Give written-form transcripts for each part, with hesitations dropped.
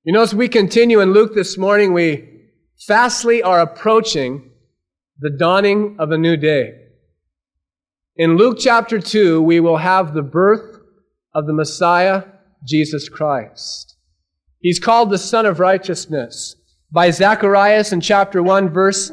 You know, as we continue in Luke this morning, we fastly are approaching the dawning of a new day. In Luke chapter 2, we will have the birth of the Messiah, Jesus Christ. He's called the Son of Righteousness. By Zacharias in chapter 1, verse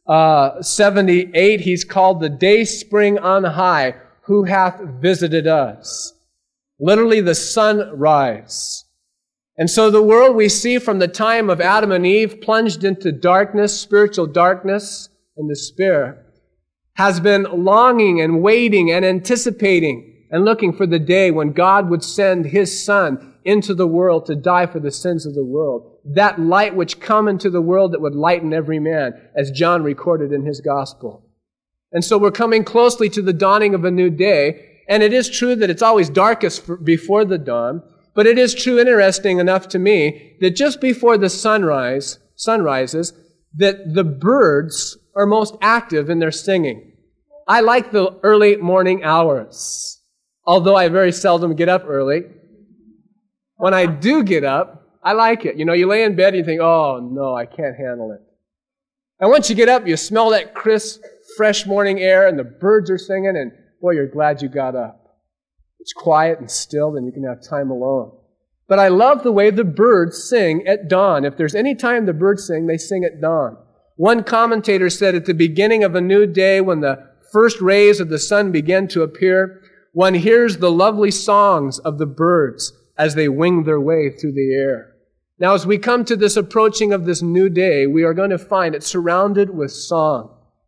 78, he's called the day spring on high, who hath visited us. Literally, the sunrise. And so the world we see from the time of Adam and Eve plunged into darkness, spiritual darkness and despair, has been longing and waiting and anticipating and looking for the day when God would send His Son into the world to die for the sins of the world. That light which come into the world that would lighten every man, as John recorded in his gospel. And so we're coming closely to the dawning of a new day, and it is true that it's always darkest before the dawn. But it is true, interesting enough to me, that just before the sun rises, that the birds are most active in their singing. I like the early morning hours, although I very seldom get up early. When I do get up, I like it. You know, you lay in bed and you think, oh no, I can't handle it. And once you get up, you smell that crisp, fresh morning air and the birds are singing and boy, you're glad you got up. It's quiet and still, and you can have time alone. But I love the way the birds sing at dawn. If there's any time the birds sing, they sing at dawn. One commentator said at the beginning of a new day, when the first rays of the sun begin to appear, one hears the lovely songs of the birds as they wing their way through the air. Now, as we come to this approaching of this new day, we are going to find it surrounded with song.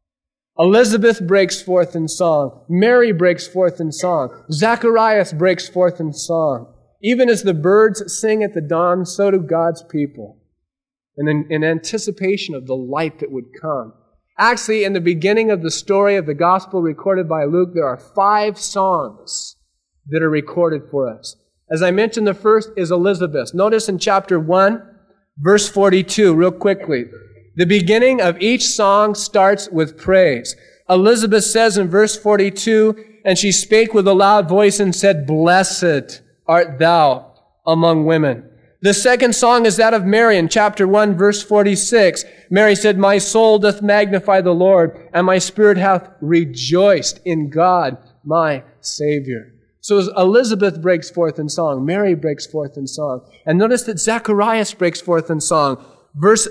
Elizabeth breaks forth in song. Mary breaks forth in song. Zacharias breaks forth in song. Even as the birds sing at the dawn, so do God's people. And in anticipation of the light that would come. Actually, in the beginning of the story of the gospel recorded by Luke, there are 5 songs that are recorded for us. As I mentioned, the first is Elizabeth. Notice in chapter 1, verse 42, real quickly. The beginning of each song starts with praise. Elizabeth says in verse 42, and she spake with a loud voice and said, Blessed art thou among women. The second song is that of Mary in chapter 1, verse 46. Mary said, My soul doth magnify the Lord, and my spirit hath rejoiced in God, my Savior. So as Elizabeth breaks forth in song, Mary breaks forth in song. And notice that Zacharias breaks forth in song. Verse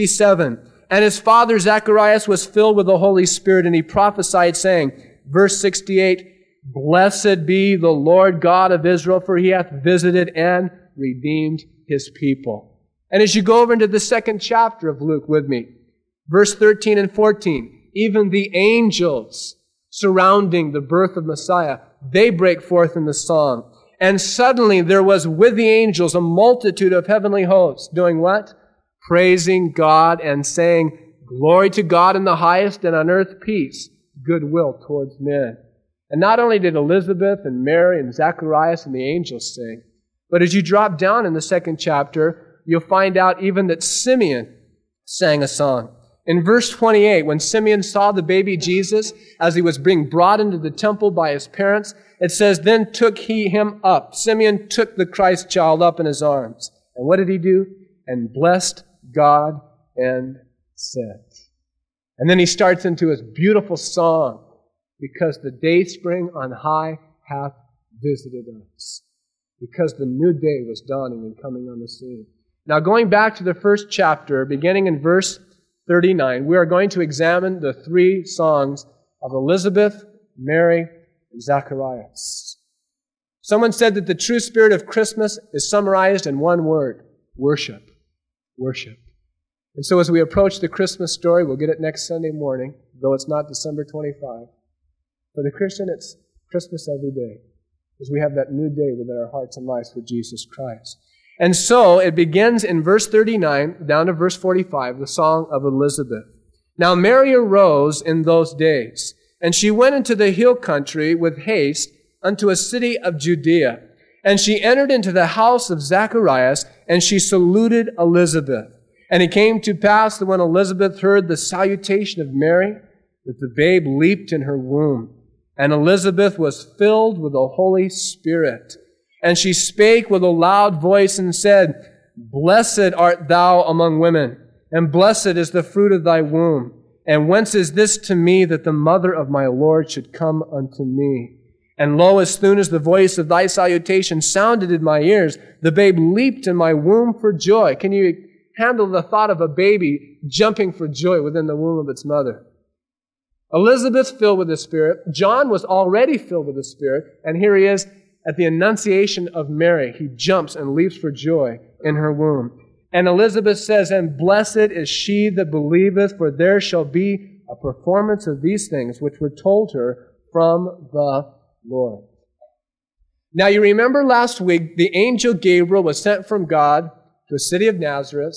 67, and his father Zacharias was filled with the Holy Spirit, and he prophesied, saying, verse 68, Blessed be the Lord God of Israel, for he hath visited and redeemed his people. And as you go over into the second chapter of Luke with me, verse 13 and 14, even the angels surrounding the birth of Messiah, they break forth in the song. And suddenly there was with the angels a multitude of heavenly hosts, doing what? Praising God and saying, Glory to God in the highest, and on earth peace, goodwill towards men. And not only did Elizabeth and Mary and Zacharias and the angels sing, but as you drop down in the second chapter, you'll find out even that Simeon sang a song. In verse 28, when Simeon saw the baby Jesus as he was being brought into the temple by his parents, it says, Then took he him up. Simeon took the Christ child up in his arms. And what did he do? And blessed God and said. And then he starts into his beautiful song, because the day spring on high hath visited us. Because the new day was dawning and coming on the scene. Now going back to the first chapter, beginning in verse 39, we are going to examine the 3 songs of Elizabeth, Mary, and Zacharias. Someone said that the true spirit of Christmas is summarized in one word: worship. Worship. And so as we approach the Christmas story, we'll get it next Sunday morning, though it's not December 25. For the Christian, it's Christmas every day, as we have that new day within our hearts and lives with Jesus Christ. And so it begins in verse 39 down to verse 45, the song of Elizabeth. Now Mary arose in those days, and she went into the hill country with haste unto a city of Judea. And she entered into the house of Zacharias, and she saluted Elizabeth. And it came to pass that when Elizabeth heard the salutation of Mary, that the babe leaped in her womb. And Elizabeth was filled with the Holy Spirit. And she spake with a loud voice and said, Blessed art thou among women, and blessed is the fruit of thy womb. And whence is this to me that the mother of my Lord should come unto me? And lo, as soon as the voice of thy salutation sounded in my ears, the babe leaped in my womb for joy. Can you handle the thought of a baby jumping for joy within the womb of its mother? Elizabeth filled with the Spirit. John was already filled with the Spirit. And here he is at the annunciation of Mary. He jumps and leaps for joy in her womb. And Elizabeth says, and blessed is she that believeth, for there shall be a performance of these things which were told her from the Lord. Now you remember last week, the angel Gabriel was sent from God to a city of Nazareth,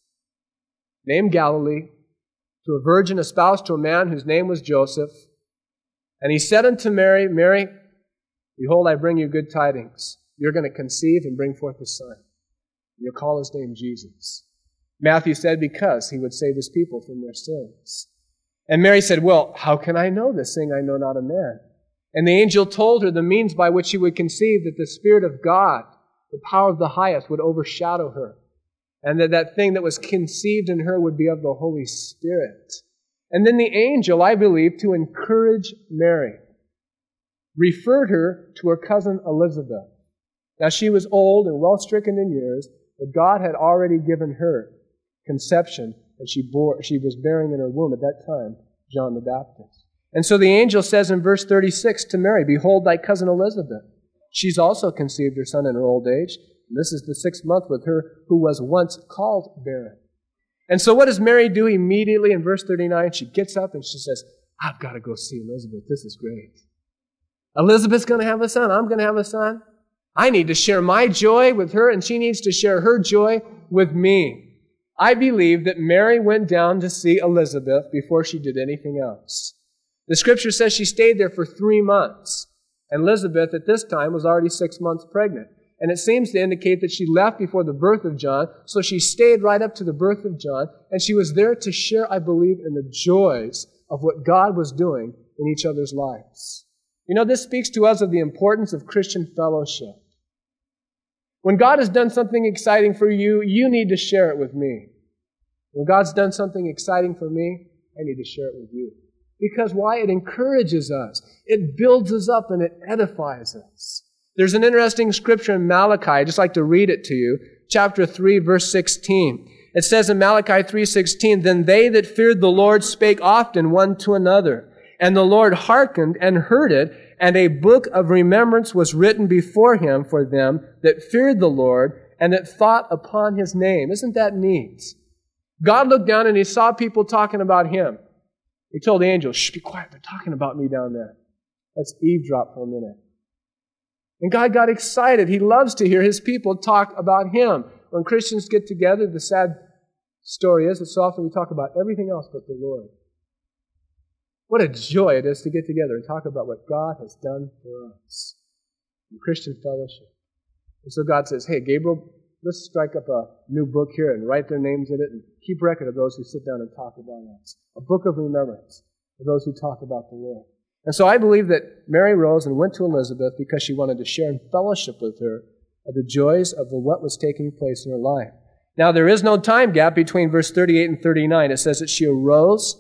named Galilee, to a virgin espoused to a man whose name was Joseph. And he said unto Mary, Mary, behold, I bring you good tidings. You're going to conceive and bring forth a son. You'll call his name Jesus. Matthew said, because he would save his people from their sins. And Mary said, well, how can I know this, seeing I know not a man? And the angel told her the means by which she would conceive, that the Spirit of God, the power of the highest, would overshadow her. And that thing that was conceived in her would be of the Holy Spirit. And then the angel, I believe, to encourage Mary, referred her to her cousin Elizabeth. Now she was old and well stricken in years, but God had already given her conception, and she was bearing in her womb at that time John the Baptist. And so the angel says in verse 36 to Mary, behold thy cousin Elizabeth. She's also conceived her son in her old age. And this is the 6th month with her who was once called barren. And so what does Mary do immediately in verse 39? She gets up and she says, I've got to go see Elizabeth. This is great. Elizabeth's going to have a son. I'm going to have a son. I need to share my joy with her, and she needs to share her joy with me. I believe that Mary went down to see Elizabeth before she did anything else. The scripture says she stayed there for 3 months. And Elizabeth at this time was already 6 months pregnant. And it seems to indicate that she left before the birth of John, so she stayed right up to the birth of John, and she was there to share, I believe, in the joys of what God was doing in each other's lives. You know, this speaks to us of the importance of Christian fellowship. When God has done something exciting for you, you need to share it with me. When God's done something exciting for me, I need to share it with you. Because why? It encourages us. It builds us up and it edifies us. There's an interesting scripture in Malachi. I'd just like to read it to you. Chapter 3, verse 16. It says in Malachi 3:16, then they that feared the Lord spake often one to another. And the Lord hearkened and heard it, and a book of remembrance was written before him for them that feared the Lord and that thought upon his name. Isn't that neat? God looked down and he saw people talking about him. He told the angel, shh, be quiet, they're talking about me down there. Let's eavesdrop for a minute. And God got excited. He loves to hear his people talk about him. When Christians get together, the sad story is that so often we talk about everything else but the Lord. What a joy it is to get together and talk about what God has done for us in Christian fellowship. And so God says, hey, Gabriel, let's strike up a new book here and write their names in it and keep record of those who sit down and talk about us. A book of remembrance for those who talk about the Lord. And so I believe that Mary rose and went to Elizabeth because she wanted to share in fellowship with her of the joys of what was taking place in her life. Now, there is no time gap between verse 38 and 39. It says that she arose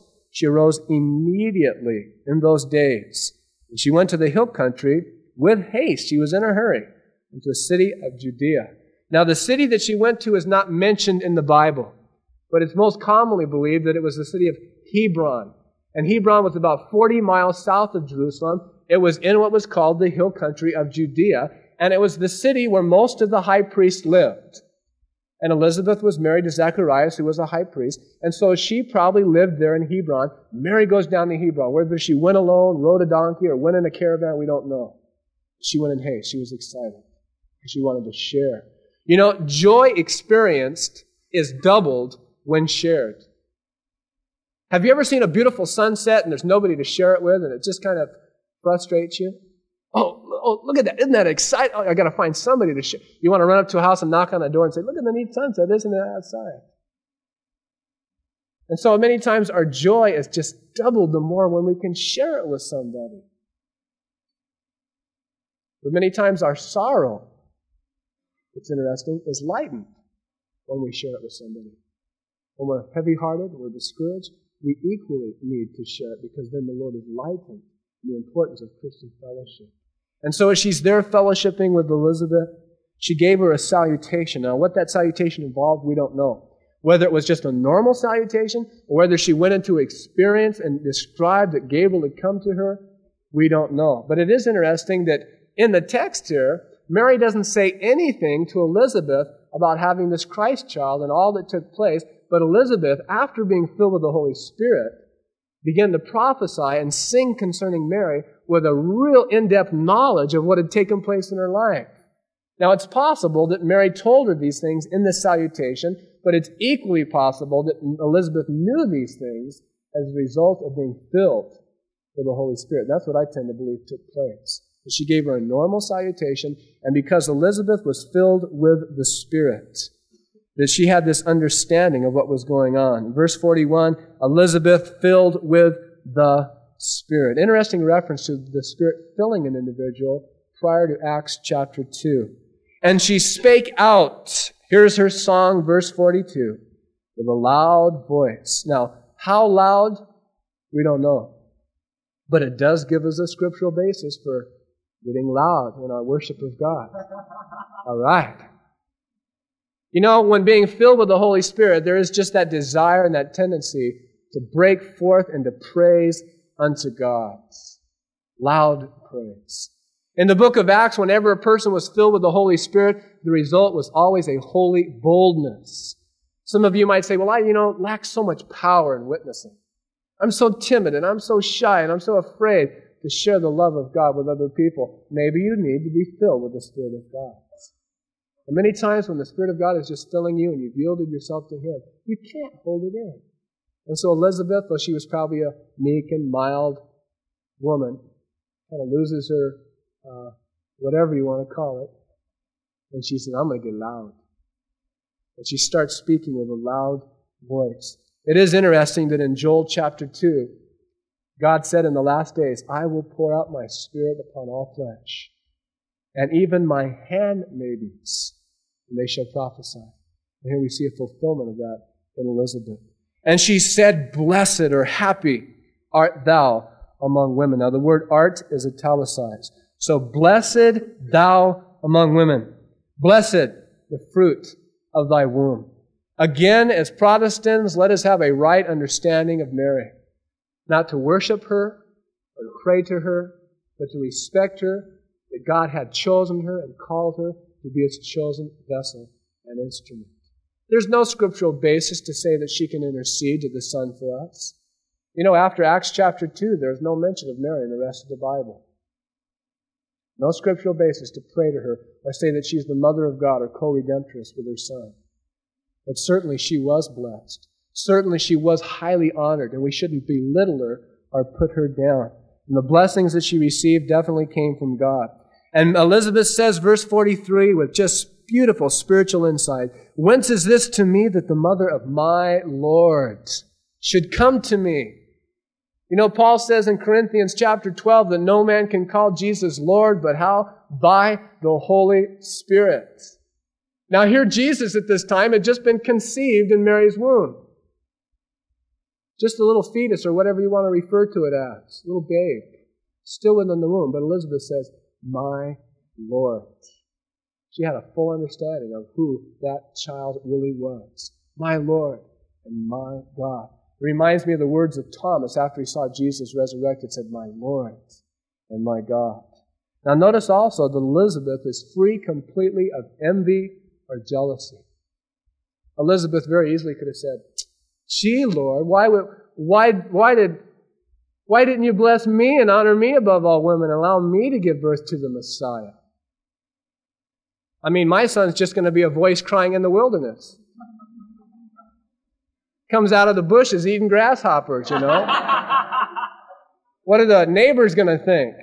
immediately in those days. And she went to the hill country with haste. She was in a hurry into a city of Judea. Now, the city that she went to is not mentioned in the Bible, but it's most commonly believed that it was the city of Hebron. And Hebron was about 40 miles south of Jerusalem. It was in what was called the hill country of Judea, and it was the city where most of the high priests lived. And Elizabeth was married to Zacharias, who was a high priest, and so she probably lived there in Hebron. Mary goes down to Hebron. Whether she went alone, rode a donkey, or went in a caravan, we don't know. She went in haste. She was excited. She wanted to share. You know, joy experienced is doubled when shared. Have you ever seen a beautiful sunset and there's nobody to share it with and it just kind of frustrates you? Oh, look at that. Isn't that exciting? Oh, I got to find somebody to share. You want to run up to a house and knock on the door and say, look at the neat sunset, isn't it, outside? And so many times our joy is just doubled the more when we can share it with somebody. But many times our sorrow, it's interesting, is lightened when we share it with somebody. When we're heavy-hearted, we're discouraged, we equally need to share it because then the Lord is lightened in the importance of Christian fellowship. And so as she's there fellowshipping with Elizabeth, she gave her a salutation. Now, what that salutation involved, we don't know. Whether it was just a normal salutation or whether she went into experience and described that Gabriel had come to her, we don't know. But it is interesting that in the text here, Mary doesn't say anything to Elizabeth about having this Christ child and all that took place, but Elizabeth, after being filled with the Holy Spirit, began to prophesy and sing concerning Mary with a real in-depth knowledge of what had taken place in her life. Now, it's possible that Mary told her these things in this salutation, but it's equally possible that Elizabeth knew these things as a result of being filled with the Holy Spirit. That's what I tend to believe took place. She gave her a normal salutation, and because Elizabeth was filled with the Spirit, that she had this understanding of what was going on. In verse 41, Elizabeth filled with the Spirit. Interesting reference to the Spirit filling an individual prior to Acts chapter 2. And she spake out. Here's her song, verse 42, with a loud voice. Now, how loud? We don't know. But it does give us a scriptural basis for getting loud in our worship of God. All right. You know, when being filled with the Holy Spirit, there is just that desire and that tendency to break forth into praise unto God. Loud praise. In the book of Acts, whenever a person was filled with the Holy Spirit, the result was always a holy boldness. Some of you might say, well, I lack so much power in witnessing. I'm so timid and I'm so shy and I'm so afraid to share the love of God with other people. Maybe you need to be filled with the Spirit of God. And many times when the Spirit of God is just filling you and you've yielded yourself to Him, you can't hold it in. And so Elizabeth, though she was probably a meek and mild woman, kind of loses her, whatever you want to call it. And she said, I'm going to get loud. And she starts speaking with a loud voice. It is interesting that in Joel chapter 2, God said in the last days, I will pour out my Spirit upon all flesh, and even my handmaidens, and they shall prophesy. And here we see a fulfillment of that in Elizabeth. And she said, blessed or happy art thou among women. Now the word art is italicized. So blessed thou among women. Blessed the fruit of thy womb. Again, as Protestants, let us have a right understanding of Mary. Not to worship her or to pray to her, but to respect her, that God had chosen her and called her to be His chosen vessel and instrument. There's no scriptural basis to say that she can intercede to the Son for us. You know, after Acts chapter 2, there's no mention of Mary in the rest of the Bible. No scriptural basis to pray to her or say that she's the mother of God or co-redemptress with her Son. But certainly she was blessed. Certainly she was highly honored, and we shouldn't belittle her or put her down. And the blessings that she received definitely came from God. And Elizabeth says, verse 43, with just beautiful spiritual insight, whence is this to me that the mother of my Lord should come to me? You know, Paul says in Corinthians chapter 12 that no man can call Jesus Lord, but how? By the Holy Spirit. Now here Jesus at this time had just been conceived in Mary's womb. Just a little fetus or whatever you want to refer to it as. A little babe. Still within the womb. But Elizabeth says, my Lord. She had a full understanding of who that child really was. My Lord and my God. It reminds me of the words of Thomas after he saw Jesus resurrected, said, my Lord and my God. Now notice also that Elizabeth is free completely of envy or jealousy. Elizabeth very easily could have said, gee, Lord, why didn't you bless me and honor me above all women and allow me to give birth to the Messiah? I mean, my son's just going to be a voice crying in the wilderness. Comes out of the bushes eating grasshoppers, you know. What are the neighbors going to think?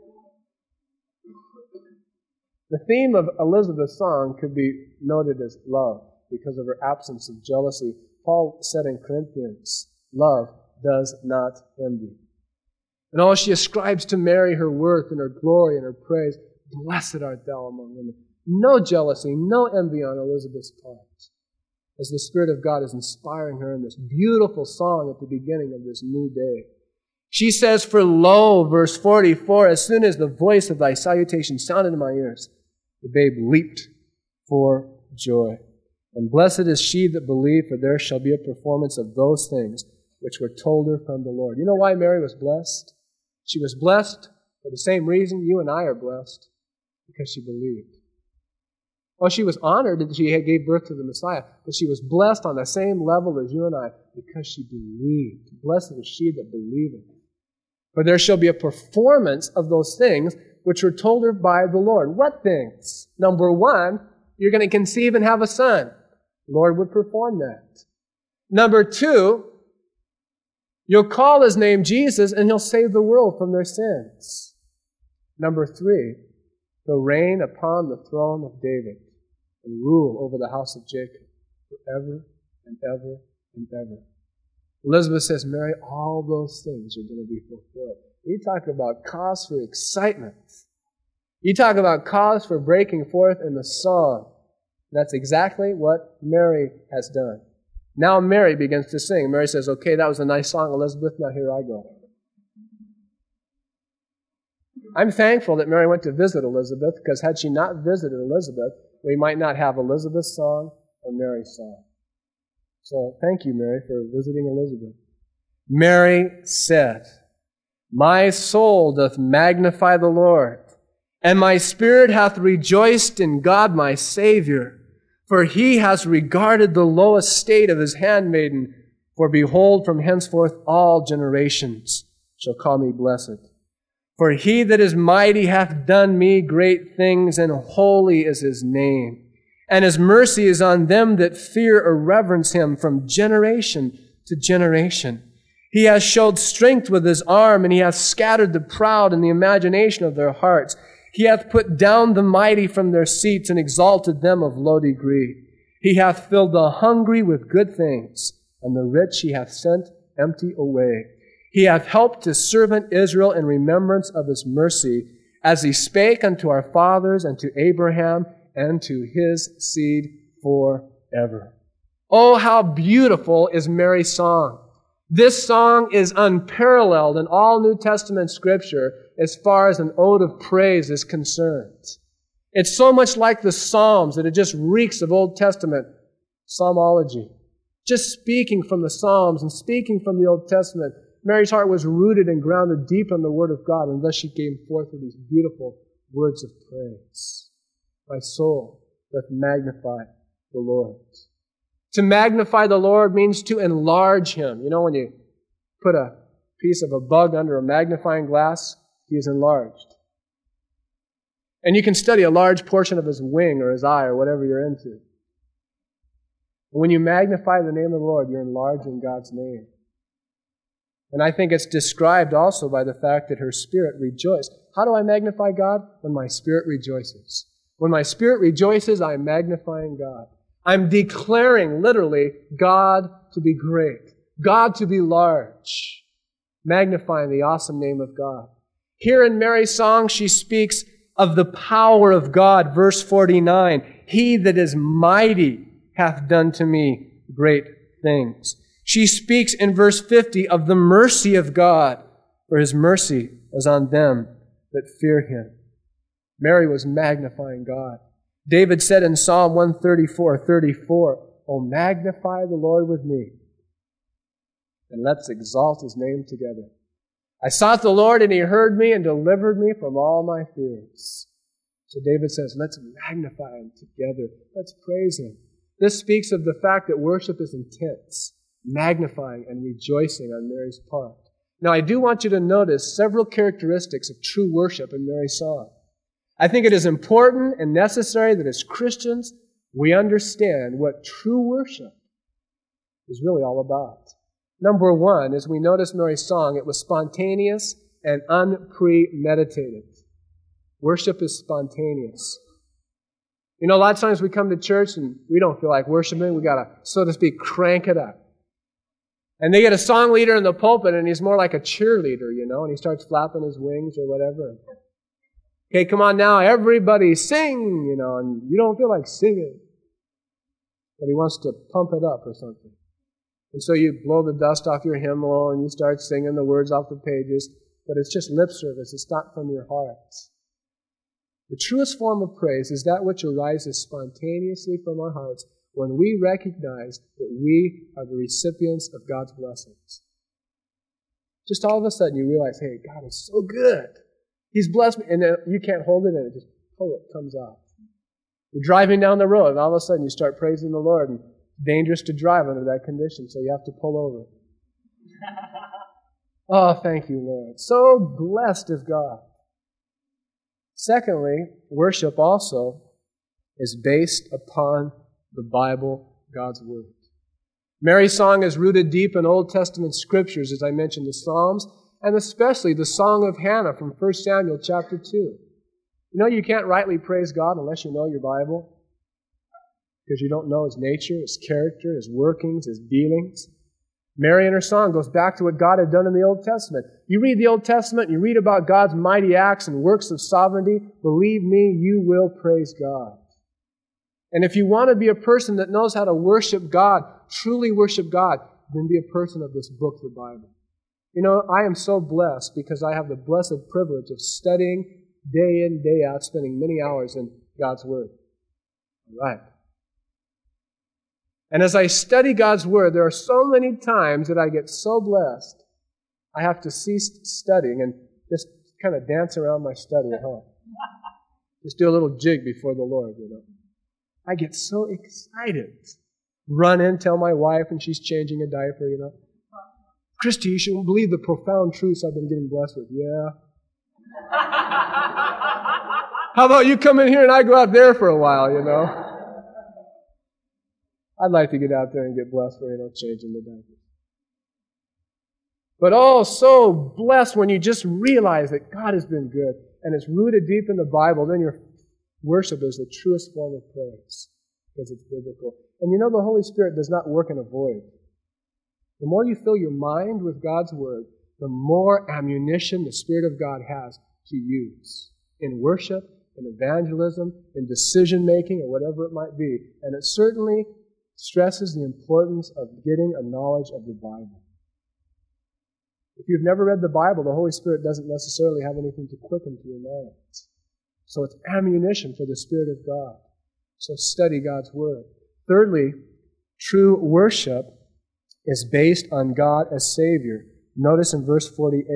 The theme of Elizabeth's song could be noted as love because of her absence of jealousy. Paul said in Corinthians, love does not envy. And all she ascribes to Mary her worth and her glory and her praise. Blessed art thou among women. No jealousy, no envy on Elizabeth's part. as the Spirit of God is inspiring her in this beautiful song at the beginning of this new day. She says, "For lo," verse 44, "as soon as the voice of thy salutation sounded in my ears, the babe leaped for joy. And blessed is she that believed, for there shall be a performance of those things which were told her from the Lord." You know why Mary was blessed? She was blessed for the same reason you and I are blessed, because she believed. Oh, she was honored that she gave birth to the Messiah, but she was blessed on the same level as you and I because she believed. Blessed is she that believeth. For there shall be a performance of those things which were told her by the Lord. What things? Number one, you're going to conceive and have a son. The Lord would perform that. Number two, you'll call his name Jesus and he'll save the world from their sins. Number three, he'll reign upon the throne of David and rule over the house of Jacob forever and ever and ever. Elizabeth says, "Mary, all those things are going to be fulfilled." You talk about cause for excitement. You talk about cause for breaking forth in the song. That's exactly what Mary has done. Now Mary begins to sing. Mary says, "Okay, that was a nice song, Elizabeth. Now here I go." I'm thankful that Mary went to visit Elizabeth, because had she not visited Elizabeth, we might not have Elizabeth's song or Mary's song. So thank you, Mary, for visiting Elizabeth. Mary said, "My soul doth magnify the Lord, and my spirit hath rejoiced in God my Savior, for he has regarded the low estate of his handmaiden. For behold, from henceforth all generations shall call me blessed. For he that is mighty hath done me great things, and holy is his name. And his mercy is on them that fear or reverence him from generation to generation. He has showed strength with his arm, and he hath scattered the proud in the imagination of their hearts. He hath put down the mighty from their seats, and exalted them of low degree. He hath filled the hungry with good things, and the rich he hath sent empty away. He hath helped his servant Israel in remembrance of his mercy, as he spake unto our fathers and to Abraham and to his seed forever." Oh, how beautiful is Mary's song. This song is unparalleled in all New Testament Scripture as far as an ode of praise is concerned. It's so much like the Psalms that it just reeks of Old Testament psalmology. Just speaking from the Psalms and speaking from the Old Testament, Mary's heart was rooted and grounded deep in the Word of God, and thus she came forth with these beautiful words of praise. "My soul doth magnify the Lord." To magnify the Lord means to enlarge him. You know, when you put a piece of a bug under a magnifying glass, he is enlarged. And you can study a large portion of his wing or his eye or whatever you're into. When you magnify the name of the Lord, you're enlarging God's name. And I think it's described also by the fact that her spirit rejoiced. How do I magnify God? When my spirit rejoices. When my spirit rejoices, I'm magnifying God. I'm declaring, literally, God to be great, God to be large, magnifying the awesome name of God. Here in Mary's song, she speaks of the power of God. Verse 49, "He that is mighty hath done to me great things." She speaks in verse 50 of the mercy of God, for his mercy is on them that fear him. Mary was magnifying God. David said in Psalm 134:34, "Oh, magnify the Lord with me, and let's exalt his name together. I sought the Lord, and he heard me and delivered me from all my fears." So David says, let's magnify him together. Let's praise him. This speaks of the fact that worship is intense, magnifying and rejoicing on Mary's part. Now, I do want you to notice several characteristics of true worship in Mary's song. I think it is important and necessary that as Christians, we understand what true worship is really all about. Number one, as we notice Mary's song, it was spontaneous and unpremeditated. Worship is spontaneous. You know, a lot of times we come to church and we don't feel like worshiping. We got to, so to speak, crank it up. And they get a song leader in the pulpit and he's more like a cheerleader, you know, and he starts flapping his wings or whatever. Okay, come on now, everybody sing, you know, and you don't feel like singing. but he wants to pump it up or something. And so you blow the dust off your hymnal and you start singing the words off the pages, but it's just lip service. It's not from your heart. The truest form of praise is that which arises spontaneously from our hearts when we recognize that we are the recipients of God's blessings. Just all of a sudden you realize, hey, God is so good. He's blessed me. And then you can't hold it and it just comes out. You're driving down the road and all of a sudden you start praising the Lord, and it's dangerous to drive under that condition, so you have to pull over. Oh, thank you, Lord. So blessed is God. Secondly, worship also is based upon the Bible, God's Word. Mary's song is rooted deep in Old Testament scriptures, as I mentioned, the Psalms, and especially the Song of Hannah from 1 Samuel chapter 2. You know, you can't rightly praise God unless you know your Bible, because you don't know His nature, His character, His workings, His dealings. Mary in her song goes back to what God had done in the Old Testament. You read the Old Testament, you read about God's mighty acts and works of sovereignty, believe me, you will praise God. And if you want to be a person that knows how to worship God, truly worship God, then be a person of this book, the Bible. You know, I am so blessed because I have the blessed privilege of studying day in, day out, spending many hours in God's Word. All right. And as I study God's Word, there are so many times that I get so blessed, I have to cease studying and just kind of dance around my study at home. Just do a little jig before the Lord, you know. I get so excited. Run in, tell my wife, and she's changing a diaper, you know. Christy, you shouldn't believe the profound truths I've been getting blessed with. Yeah. How about you come in here and I go out there for a while, you know? I'd like to get out there and get blessed where you don't change in the diapers. But oh, so blessed when you just realize that God has been good and it's rooted deep in the Bible, then your worship is the truest form of praise because it's biblical. And you know the Holy Spirit does not work in a void. The more you fill your mind with God's Word, the more ammunition the Spirit of God has to use in worship, in evangelism, in decision-making, or whatever it might be. And it certainly stresses the importance of getting a knowledge of the Bible. If you've never read the Bible, the Holy Spirit doesn't necessarily have anything to quicken to your mind. So it's ammunition for the Spirit of God. So study God's Word. Thirdly, true worship is based on God as Savior. Notice in verse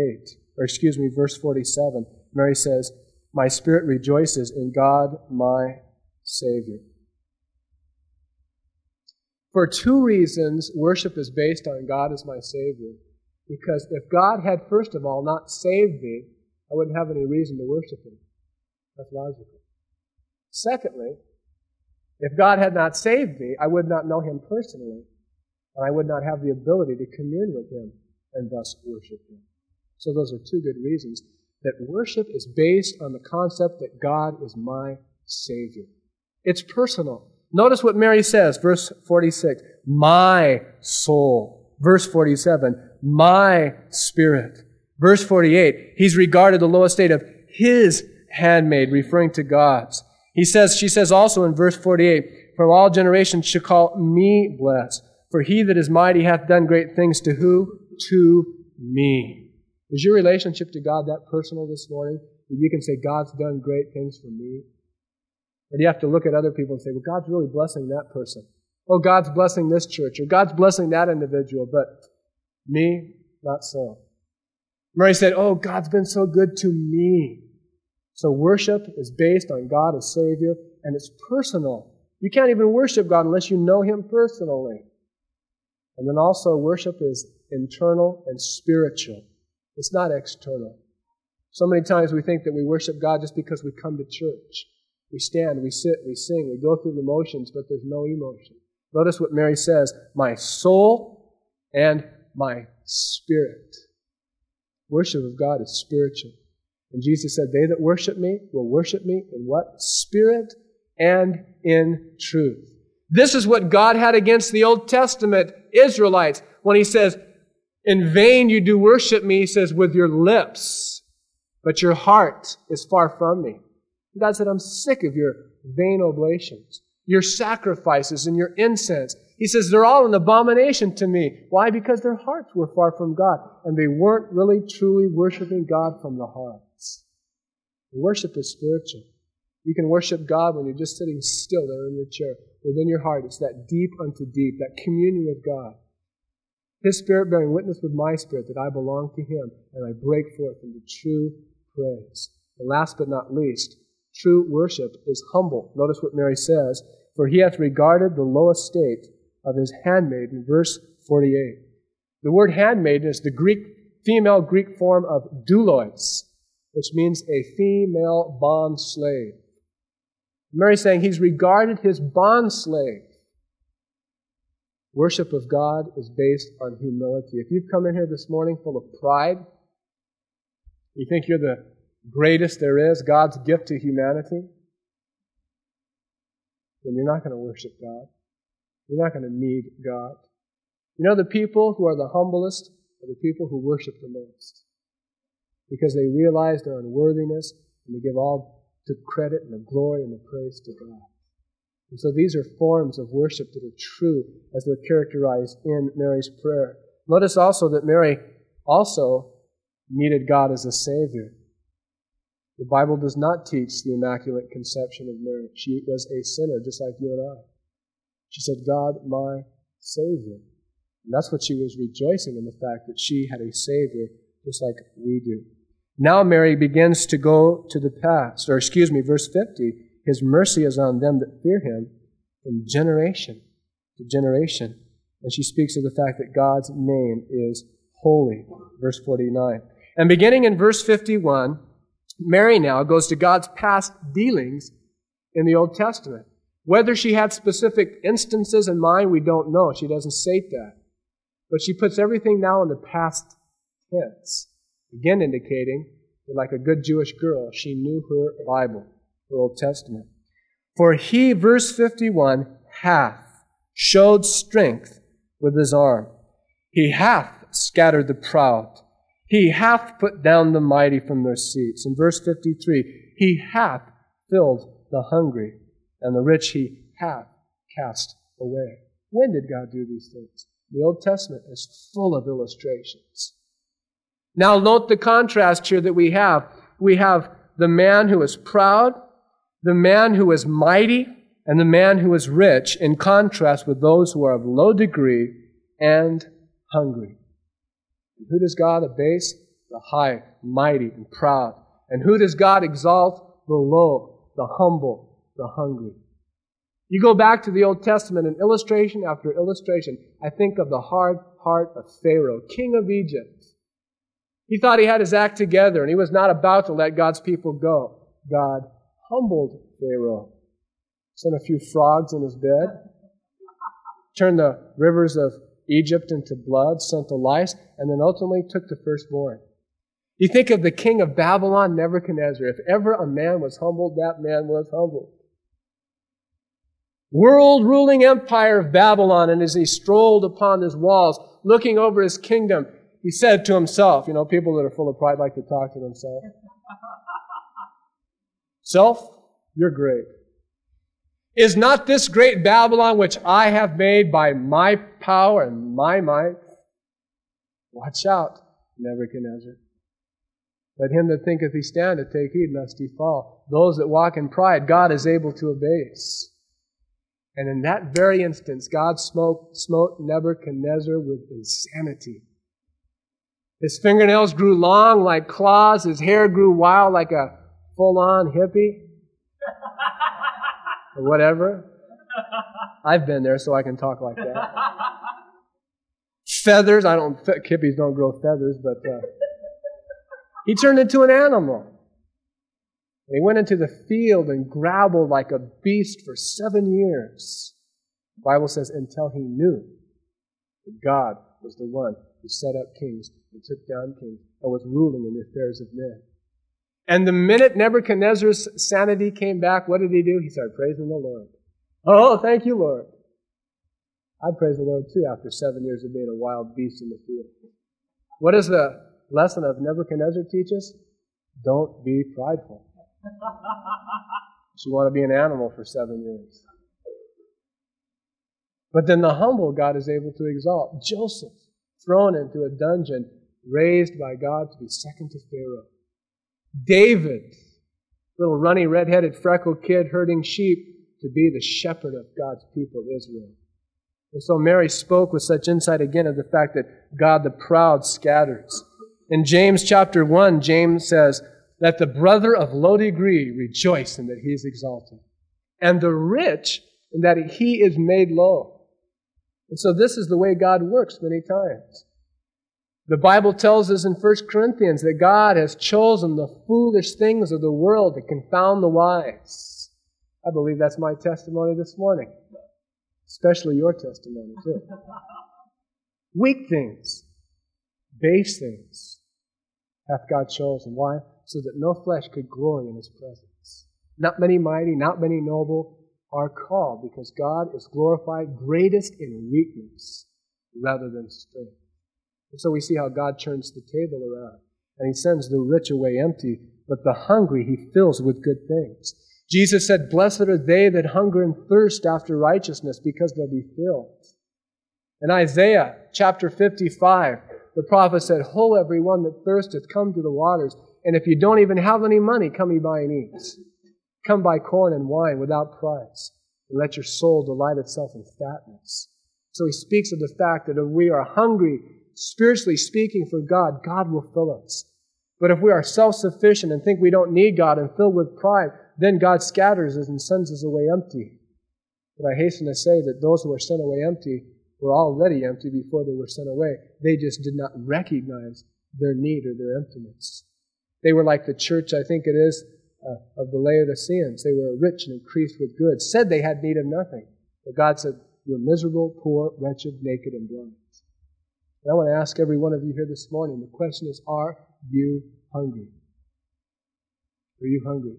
47, Mary says, "My spirit rejoices in God, my Savior." For two reasons, worship is based on God as my Savior. Because if God had, first of all, not saved me, I wouldn't have any reason to worship Him. That's logical. Secondly, if God had not saved me, I would not know Him personally, and I would not have the ability to commune with Him and thus worship Him. So those are two good reasons that worship is based on the concept that God is my Savior. It's personal. Notice what Mary says, verse 46, "My soul." Verse 47, "My spirit." Verse 48, He's regarded the low estate of His handmaid, referring to God's. She says also in verse 48, "From all generations shall call me blessed, for He that is mighty hath done great things." To who? To me. Is your relationship to God that personal this morning that you can say, God's done great things for me? Or do you have to look at other people and say, well, God's really blessing that person. Oh, God's blessing this church, or God's blessing that individual, but me, not so. Mary said, oh, God's been so good to me. So worship is based on God as Savior, and it's personal. You can't even worship God unless you know Him personally. And then also worship is internal and spiritual. It's not external. So many times we think that we worship God just because we come to church. We stand, we sit, we sing, we go through the motions, but there's no emotion. Notice what Mary says, "My soul and my spirit." Worship of God is spiritual. And Jesus said, "They that worship me will worship me in what? Spirit and in truth." This is what God had against the Old Testament Israelites when He says, "In vain you do worship me," He says, "with your lips, but your heart is far from me." God said, "I'm sick of your vain oblations." your sacrifices and your incense. He says they're all an abomination to me. Why? Because their hearts were far from God, and they weren't really truly worshiping God from the hearts. Worship is spiritual. You can worship God when you're just sitting still there in your chair. Within your heart, it's that deep unto deep, that communion with God. His Spirit bearing witness with my spirit that I belong to Him, and I break forth into true praise. And last but not least, true worship is humble. Notice what Mary says, for He hath regarded the low estate of His handmaid in verse 48. The word handmaid is the female Greek form of doulos, which means a female bond slave. Mary's saying He's regarded His bond slave. Worship of God is based on humility. If you've come in here this morning full of pride, you think you're the greatest there is, God's gift to humanity, then you're not going to worship God. You're not going to need God. You know, the people who are the humblest are the people who worship the most, because they realize their unworthiness and they give all the credit and the glory and the praise to God. And so these are forms of worship that are true as they're characterized in Mary's prayer. Notice also that Mary also needed God as a Savior. The Bible does not teach the Immaculate Conception of Mary. She was a sinner just like you and I. She said, God, my Savior. And that's what she was rejoicing in, the fact that she had a Savior just like we do. Now Mary begins to go to the past, verse 50. His mercy is on them that fear Him from generation to generation. And she speaks of the fact that God's name is holy. Verse 49. And beginning in verse 51, Mary now goes to God's past dealings in the Old Testament. Whether she had specific instances in mind, we don't know. She doesn't state that. But she puts everything now in the past tense. Again indicating that like a good Jewish girl, she knew her Bible, her Old Testament. For He, verse 51, hath showed strength with His arm. He hath scattered the proud. He hath put down the mighty from their seats. In verse 53, He hath filled the hungry, and the rich He hath cast away. When did God do these things? The Old Testament is full of illustrations. Now note the contrast here that we have. We have the man who is proud, the man who is mighty, and the man who is rich, in contrast with those who are of low degree and hungry. And who does God abase? The high, mighty, and proud. And who does God exalt? The low, the humble, the hungry. You go back to the Old Testament, and illustration after illustration, I think of the hard heart of Pharaoh, king of Egypt. He thought he had his act together, and he was not about to let God's people go. God humbled Pharaoh, sent a few frogs in his bed, turned the rivers of Egypt into blood, sent the lice, and then ultimately took the firstborn. You think of the king of Babylon, Nebuchadnezzar. If ever a man was humbled, that man was humbled. World-ruling empire of Babylon, and as he strolled upon his walls, looking over his kingdom, he said to himself, you know, people that are full of pride like to talk to themselves. Self, you're great. Is not this great Babylon which I have made by my power and my might? Watch out, Nebuchadnezzar. Let him that thinketh he standeth take heed lest he fall. Those that walk in pride, God is able to abase. And in that very instance, God smote Nebuchadnezzar with insanity. His fingernails grew long like claws. His hair grew wild like a full-on hippie. Or whatever. I've been there, so I can talk like that. Feathers. Hippies don't grow feathers, but he turned into an animal. And he went into the field and growled like a beast for 7 years. The Bible says, until he knew that God was the one who set up kings and took down kings and was ruling in the affairs of men. And the minute Nebuchadnezzar's sanity came back, what did he do? He started praising the Lord. Oh, thank you, Lord. I'd praise the Lord too after 7 years of being a wild beast in the field. What does the lesson of Nebuchadnezzar teach us? Don't be prideful. You want to be an animal for 7 years. But then the humble God is able to exalt. Joseph, thrown into a dungeon, raised by God to be second to Pharaoh. David, little runny, red-headed, freckled kid herding sheep, to be the shepherd of God's people, Israel. And so Mary spoke with such insight again of the fact that God the proud scatters. In James chapter 1, James says, "Let the brother of low degree rejoice in that he is exalted, and the rich in that he is made low." And so this is the way God works many times. The Bible tells us in 1 Corinthians that God has chosen the foolish things of the world to confound the wise. I believe that's my testimony this morning. Especially your testimony, too. Weak things, base things, hath God chosen. Why? So that no flesh could glory in His presence. Not many mighty, not many noble are called, because God is glorified greatest in weakness rather than strength. And so we see how God turns the table around. And He sends the rich away empty, but the hungry He fills with good things. Jesus said, "Blessed are they that hunger and thirst after righteousness, because they'll be filled." In Isaiah chapter 55, the prophet said, "Ho, everyone that thirsteth, come to the waters. And if you don't even have any money, come ye buy and eat. Come buy corn and wine without price, and let your soul delight itself in fatness." So he speaks of the fact that if we are hungry, spiritually speaking, for God, God will fill us. But if we are self-sufficient and think we don't need God and filled with pride, then God scatters us and sends us away empty. But I hasten to say that those who were sent away empty were already empty before they were sent away. They just did not recognize their need or their emptiness. They were like the church, I think it is, of the Laodiceans. They were rich and increased with goods, said they had need of nothing. But God said, "You're miserable, poor, wretched, naked, and blind." And I want to ask every one of you here this morning, the question is, are you hungry? Are you hungry?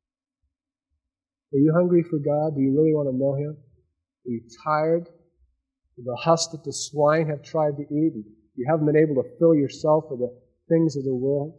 Are you hungry for God? Do you really want to know Him? Are you tired of the husk that the swine have tried to eat? You haven't been able to fill yourself with the things of the world?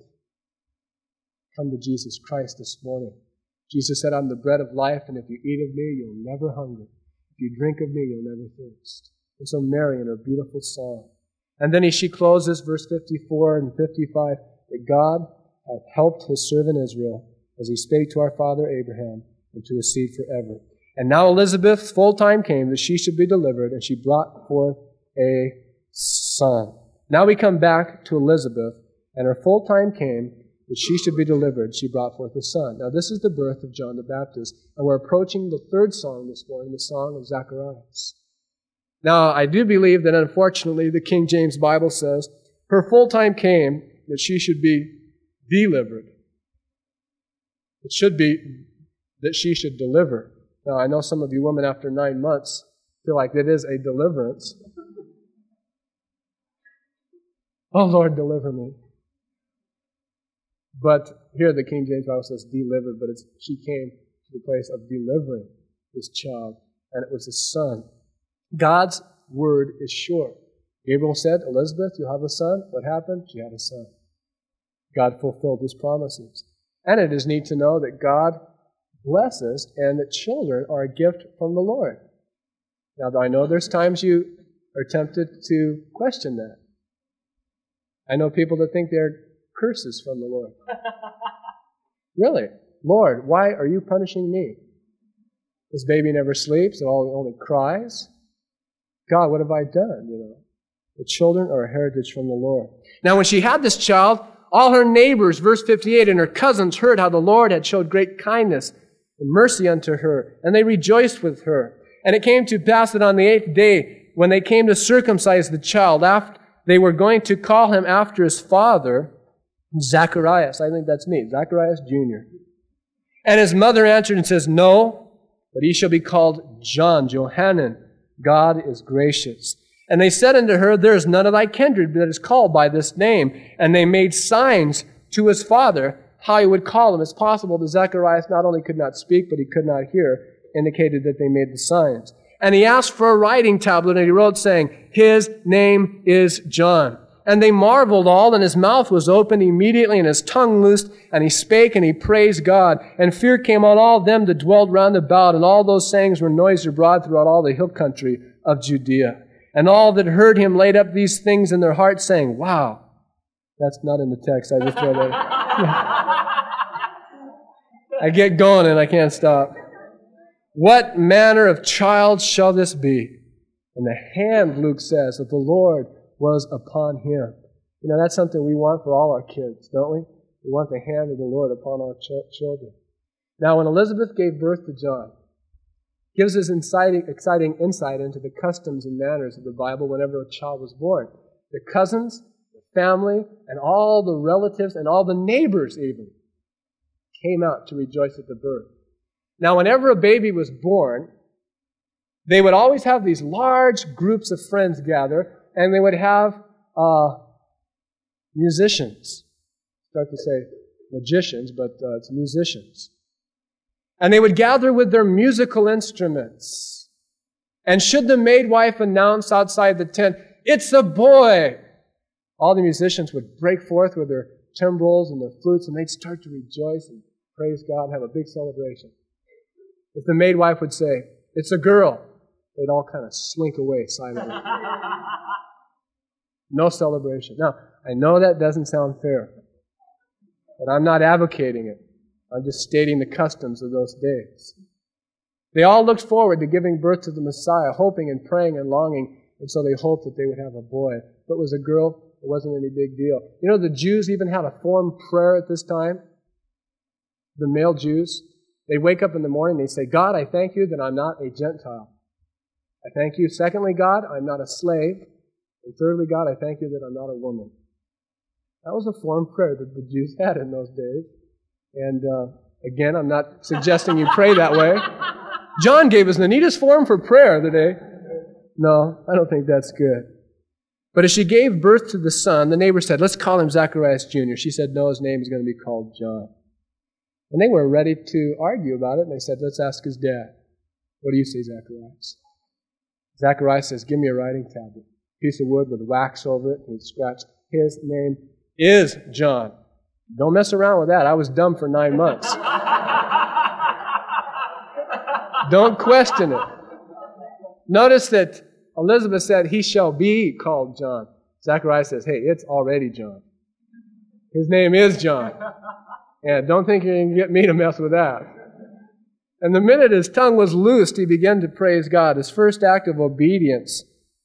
Come to Jesus Christ this morning. Jesus said, "I'm the bread of life, and if you eat of me, you'll never hunger. If you drink of me, you'll never thirst." And so Mary, in her beautiful song. And then she closes, verse 54 and 55, that God hath helped His servant Israel, as He spake to our father Abraham, and to his seed forever. And now Elizabeth's full time came that she should be delivered, and she brought forth a son. Now we come back to Elizabeth, and her full time came that she should be delivered. She brought forth a son. Now this is the birth of John the Baptist, and we're approaching the third song this morning, the song of Zacharias. Now, I do believe that, unfortunately, the King James Bible says, her full time came that she should be delivered. It should be that she should deliver. Now, I know some of you women after 9 months feel like it is a deliverance. Oh, Lord, deliver me. But here the King James Bible says delivered, but she came to the place of delivering this child, and it was a son. God's word is sure. Gabriel said, "Elizabeth, you'll have a son." What happened? She had a son. God fulfilled His promises. And it is neat to know that God blesses and that children are a gift from the Lord. Now, I know there's times you are tempted to question that. I know people that think they're curses from the Lord. Really? Lord, why are you punishing me? This baby never sleeps, it only cries. God, what have I done? The children are a heritage from the Lord. Now, when she had this child, all her neighbors, verse 58, and her cousins heard how the Lord had showed great kindness and mercy unto her, and they rejoiced with her. And it came to pass that on the 8th day, when they came to circumcise the child, after they were going to call him after his father, Zacharias. I think that's me, Zacharias Jr. And his mother answered and says, "No, but he shall be called John, Johanan. God is gracious." And they said unto her, "There is none of thy kindred that is called by this name." And they made signs to his father how he would call him. It's possible that Zacharias not only could not speak, but he could not hear, indicated that they made the signs. And he asked for a writing tablet, and he wrote, saying, "His name is John." And they marveled all, and his mouth was opened immediately, and his tongue loosed, and he spake, and he praised God. And fear came on all them that dwelled round about, and all those sayings were noised abroad throughout all the hill country of Judea. And all that heard him laid up these things in their hearts, saying, wow, that's not in the text, I just read that. I get going and I can't stop. What manner of child shall this be? And the hand, Luke says, of the Lord was upon him. You know, that's something we want for all our kids, don't we? We want the hand of the Lord upon our children. Now, when Elizabeth gave birth to John, gives us exciting insight into the customs and manners of the Bible whenever a child was born. The cousins, the family, and all the relatives, and all the neighbors even, came out to rejoice at the birth. Now, whenever a baby was born, they would always have these large groups of friends gather, and they would have musicians. Start to say magicians, but it's musicians. And they would gather with their musical instruments. And should the maidwife announce outside the tent, "It's a boy," all the musicians would break forth with their timbrels and their flutes, and they'd start to rejoice and praise God and have a big celebration. If the maidwife would say, "It's a girl," they'd all kind of slink away silently. No celebration. Now, I know that doesn't sound fair, but I'm not advocating it. I'm just stating the customs of those days. They all looked forward to giving birth to the Messiah, hoping and praying and longing, and so they hoped that they would have a boy. If it was a girl, it wasn't any big deal. You know, the Jews even had a form prayer at this time. The male Jews, they wake up in the morning, they say, "God, I thank you that I'm not a Gentile. I thank you, secondly, God, I'm not a slave. And thirdly, God, I thank you that I'm not a woman." That was a form prayer that the Jews had in those days. And again, I'm not suggesting you pray that way. John gave us the neatest form for prayer today. No, I don't think that's good. But as she gave birth to the son, the neighbor said, "Let's call him Zacharias Jr." She said, "No, his name is going to be called John." And they were ready to argue about it, and they said, "Let's ask his dad. What do you say, Zacharias?" Zacharias says, "Give me a writing tablet, piece of wood with wax over it," and he scratched, "His name is John." Don't mess around with that. I was dumb for 9 months. Don't question it. Notice that Elizabeth said, "He shall be called John." Zacharias says, "Hey, it's already John. His name is John." And don't think you can get me to mess with that. And the minute his tongue was loosed, he began to praise God. His first act of obedience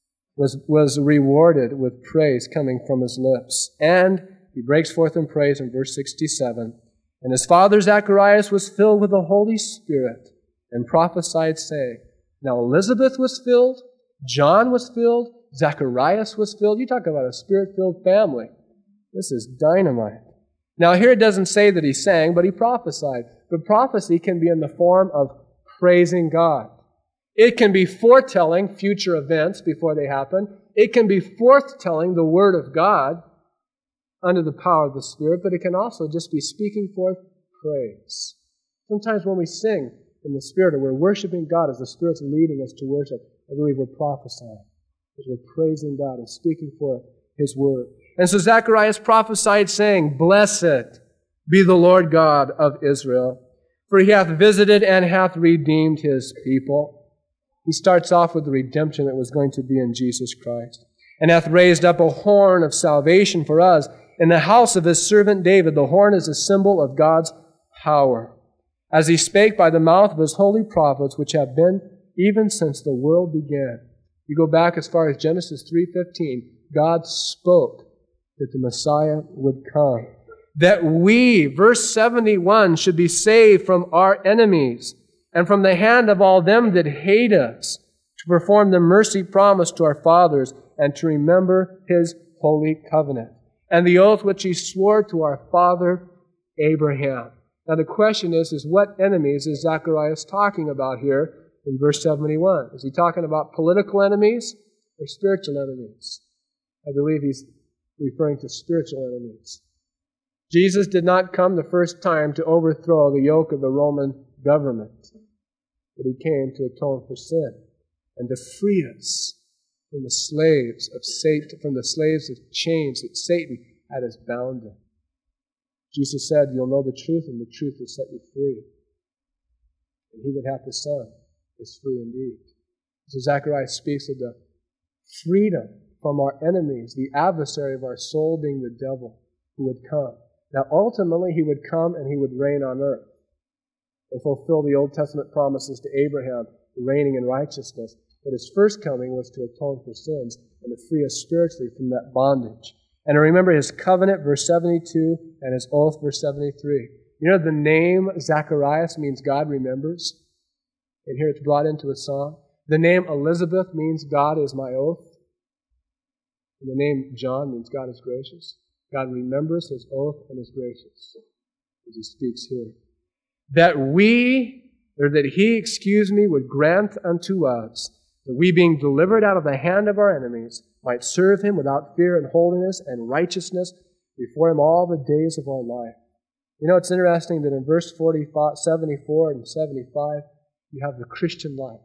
was rewarded with praise coming from his lips. And he breaks forth in praise in verse 67. "And his father Zacharias was filled with the Holy Spirit and prophesied, saying," now Elizabeth was filled, John was filled, Zacharias was filled. You talk about a Spirit-filled family. This is dynamite. Now here it doesn't say that he sang, but he prophesied. But prophecy can be in the form of praising God. It can be foretelling future events before they happen. It can be foretelling the Word of God under the power of the Spirit, but it can also just be speaking forth praise. Sometimes when we sing in the Spirit or we're worshiping God as the Spirit's leading us to worship, I believe we're prophesying, because we're praising God and speaking forth His Word. And so Zacharias prophesied, saying, "Blessed be the Lord God of Israel, for He hath visited and hath redeemed His people." He starts off with the redemption that was going to be in Jesus Christ. "And hath raised up a horn of salvation for us in the house of His servant David." The horn is a symbol of God's power. "As He spake by the mouth of His holy prophets, which have been even since the world began." You go back as far as Genesis 3:15. God spoke that the Messiah would come. That we, verse 71, should be saved from our enemies and from the hand of all them that hate us, to perform the mercy promised to our fathers and to remember His holy covenant, and the oath which He swore to our father Abraham. Now the question is what enemies is Zacharias talking about here in verse 71? Is he talking about political enemies or spiritual enemies? I believe he's referring to spiritual enemies. Jesus did not come the first time to overthrow the yoke of the Roman government, but He came to atone for sin and to free us from the slaves of Satan, from the slaves of chains that Satan had us bound in. Jesus said, "You'll know the truth, and the truth will set you free. And he that hath the Son is free indeed." So Zechariah speaks of the freedom from our enemies, the adversary of our soul being the devil, who would come. Now ultimately he would come and he would reign on earth and fulfill the Old Testament promises to Abraham, reigning in righteousness. But his first coming was to atone for sins and to free us spiritually from that bondage. And remember his covenant, verse 72, and his oath, verse 73. You know, the name Zacharias means God remembers. And here it's brought into a song. The name Elizabeth means God is my oath. And the name John means God is gracious. God remembers his oath and is gracious, as he speaks here. That he would grant unto us, that we being delivered out of the hand of our enemies, might serve him without fear and holiness and righteousness before him all the days of our life. You know, it's interesting that in verse 74 and 75, you have the Christian life.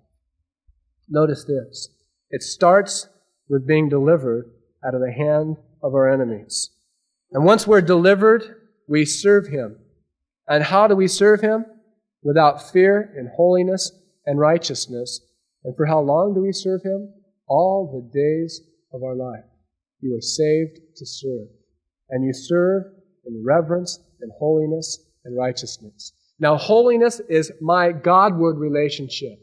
Notice this. It starts with being delivered out of the hand of our enemies. And once we're delivered, we serve him. And how do we serve him? Without fear, in holiness and righteousness. And for how long do we serve him? All the days of our life. You are saved to serve. And you serve in reverence and holiness and righteousness. Now, holiness is my Godward relationship.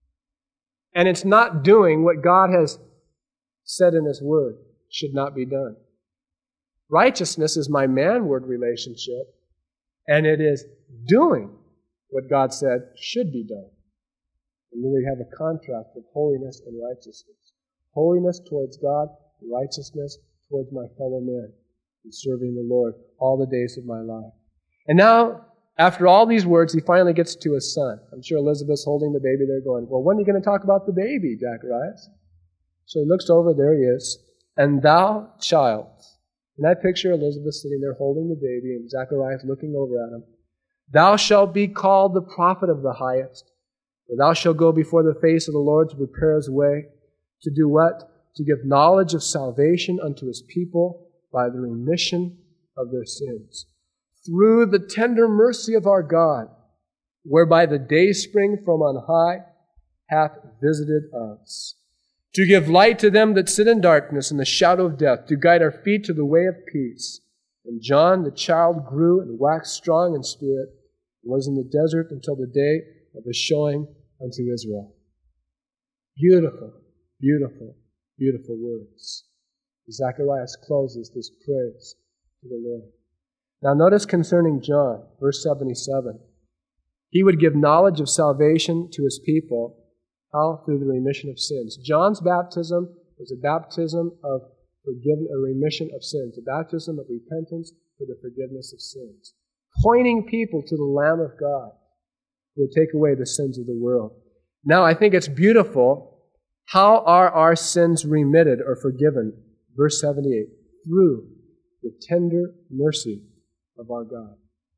And it's not doing what God has said in his word should not be done. Righteousness is my manward relationship, and it is doing what God said should be done. And then we have a contrast of holiness and righteousness. Holiness towards God, righteousness towards my fellow men, and serving the Lord all the days of my life. And now, after all these words, he finally gets to his son. I'm sure Elizabeth's holding the baby there going, well, when are you going to talk about the baby, Zacharias? So he looks over, there he is. And thou, child. And I picture Elizabeth sitting there holding the baby and Zacharias looking over at him. Thou shalt be called the prophet of the highest. For thou shalt go before the face of the Lord to prepare his way. To do what? To give knowledge of salvation unto his people by the remission of their sins. Through the tender mercy of our God, whereby the dayspring from on high hath visited us. To give light to them that sit in darkness and the shadow of death, to guide our feet to the way of peace. And John, the child, grew and waxed strong in spirit, and was in the desert until the day of his showing unto Israel. Beautiful, beautiful, beautiful words. Zacharias closes this praise to the Lord. Now notice concerning John, verse 77. He would give knowledge of salvation to his people. How? Through the remission of sins. John's baptism was a baptism of a remission of sins, a baptism of repentance for the forgiveness of sins, pointing people to the Lamb of God who would take away the sins of the world. Now, I think it's beautiful. How are our sins remitted or forgiven? Verse 78, through the tender mercy of our God.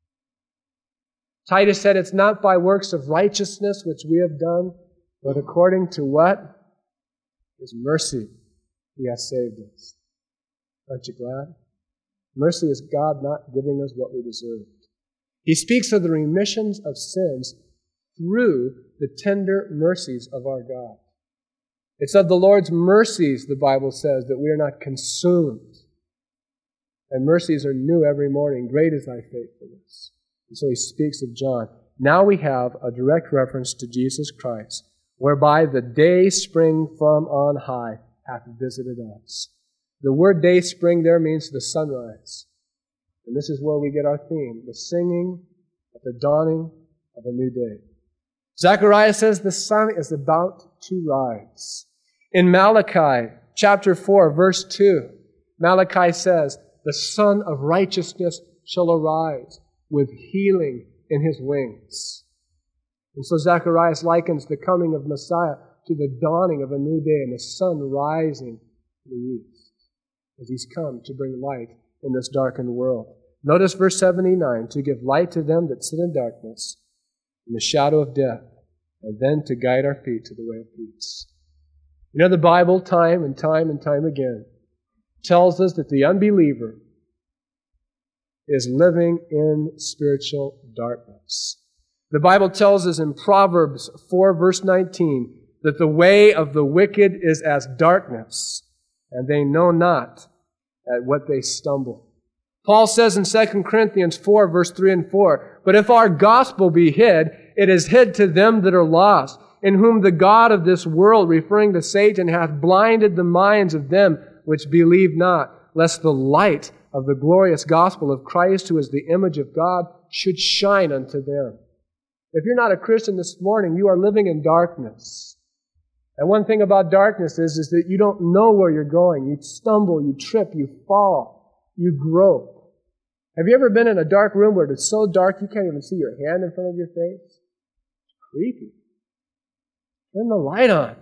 Titus said it's not by works of righteousness which we have done, but according to what? His mercy, he has saved us. Aren't you glad? Mercy is God not giving us what we deserved. He speaks of the remissions of sins through the tender mercies of our God. It's of the Lord's mercies, the Bible says, that we are not consumed. And mercies are new every morning. Great is thy faithfulness. And so he speaks of John. Now we have a direct reference to Jesus Christ, whereby the day spring from on high hath visited us. The word day spring there means the sunrise. And this is where we get our theme, the singing at the dawning of a new day. Zechariah says the sun is about to rise. In Malachi chapter 4, verse 2, Malachi says, the Son of Righteousness shall arise with healing in his wings. And so Zacharias likens the coming of Messiah to the dawning of a new day and the sun rising in the east as he's come to bring light in this darkened world. Notice verse 79, to give light to them that sit in darkness, in the shadow of death, and then to guide our feet to the way of peace. You know, the Bible, time and time and time again, tells us that the unbeliever is living in spiritual darkness. The Bible tells us in Proverbs 4, verse 19, that the way of the wicked is as darkness, and they know not at what they stumble. Paul says in 2 Corinthians 4, verse 3 and 4, "But if our gospel be hid, it is hid to them that are lost, in whom the God of this world," referring to Satan, "hath blinded the minds of them which believe not, lest the light of the glorious gospel of Christ, who is the image of God, should shine unto them." If you're not a Christian this morning, you are living in darkness. And one thing about darkness is that you don't know where you're going. You stumble, you trip, you fall, you grope. Have you ever been in a dark room where it's so dark you can't even see your hand in front of your face? It's creepy. Turn the light on.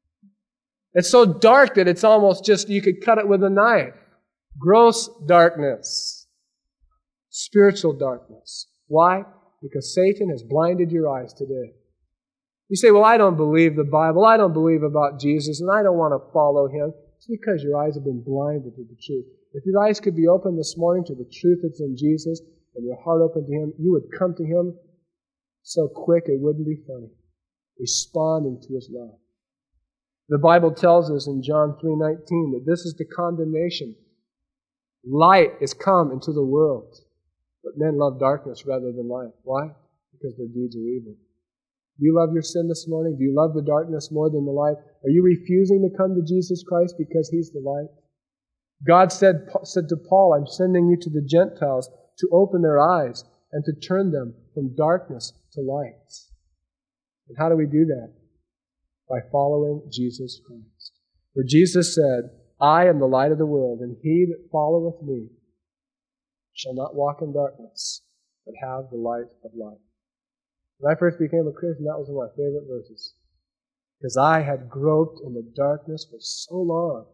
It's so dark that it's almost just, you could cut it with a knife. Gross darkness. Spiritual darkness. Why? Because Satan has blinded your eyes today. You say, "Well, I don't believe the Bible. I don't believe about Jesus, and I don't want to follow Him." It's because your eyes have been blinded to the truth. If your eyes could be open this morning to the truth that's in Jesus, and your heart open to Him, you would come to Him so quick it wouldn't be funny, responding to His love. The Bible tells us in John 3:19 that this is the condemnation. Light is come into the world, but men love darkness rather than light. Why? Because their deeds are evil. Do you love your sin this morning? Do you love the darkness more than the light? Are you refusing to come to Jesus Christ because He's the light? God said to Paul, "I'm sending you to the Gentiles to open their eyes and to turn them from darkness to light." And how do we do that? By following Jesus Christ. For Jesus said, "I am the light of the world, and he that followeth me shall not walk in darkness, but have the light of life." When I first became a Christian, that was one of my favorite verses, because I had groped in the darkness for so long.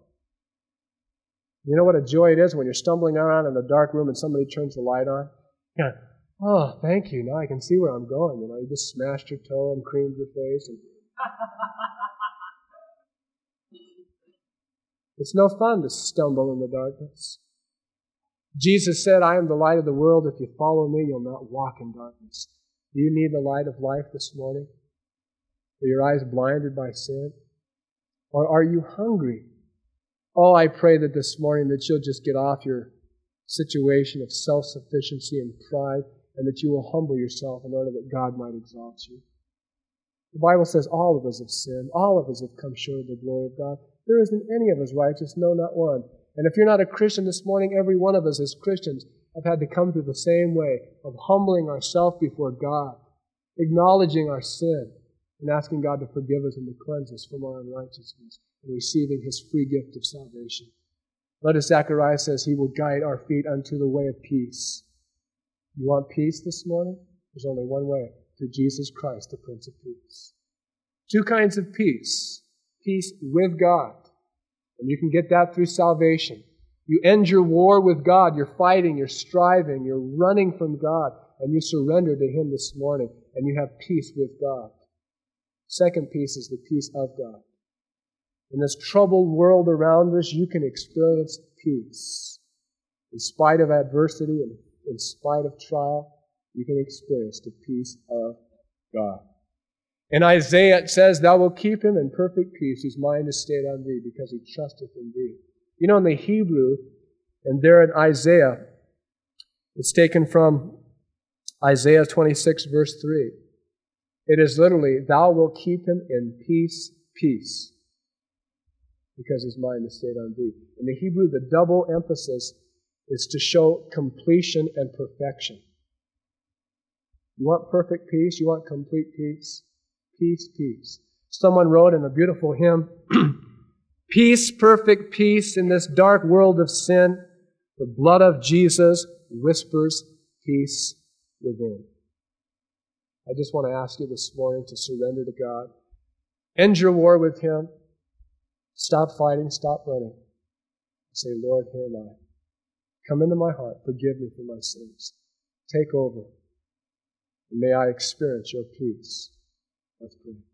You know what a joy it is when you're stumbling around in a dark room and somebody turns the light on? Yeah. "Oh, thank you. Now I can see where I'm going." You know, you just smashed your toe and creamed your face. And it's no fun to stumble in the darkness. Jesus said, "I am the light of the world. If you follow me, you'll not walk in darkness." Do you need the light of life this morning? Are your eyes blinded by sin? Or are you hungry? Oh, I pray that this morning that you'll just get off your situation of self-sufficiency and pride, and that you will humble yourself in order that God might exalt you. The Bible says all of us have sinned. All of us have come short of the glory of God. There isn't any of us righteous, no, not one. And if you're not a Christian this morning, every one of us as Christians have had to come through the same way of humbling ourselves before God, acknowledging our sin, and asking God to forgive us and to cleanse us from our unrighteousness, and receiving His free gift of salvation. Notice Zechariah says He will guide our feet unto the way of peace. You want peace this morning? There's only one way, through Jesus Christ, the Prince of Peace. Two kinds of peace. Peace with God. And you can get that through salvation. You end your war with God. You're fighting, you're striving, you're running from God, and you surrender to Him this morning, and you have peace with God. Second peace is the peace of God. In this troubled world around us, you can experience peace. In spite of adversity and in spite of trial, you can experience the peace of God. In Isaiah it says, "Thou wilt keep him in perfect peace, whose mind is stayed on thee, because he trusteth in thee." You know, in the Hebrew, and there in Isaiah, it's taken from Isaiah 26, verse 3. It is literally, "Thou wilt keep him in peace, peace, because his mind is stayed on thee." In the Hebrew, the double emphasis is to show completion and perfection. You want perfect peace? You want complete peace? Peace, peace. Someone wrote in a beautiful hymn, "Peace, perfect peace in this dark world of sin. The blood of Jesus whispers peace within." I just want to ask you this morning to surrender to God. End your war with Him. Stop fighting, stop running. Say, "Lord, here am I. Come into my heart. Forgive me for my sins. Take over. And may I experience your peace." Let's pray.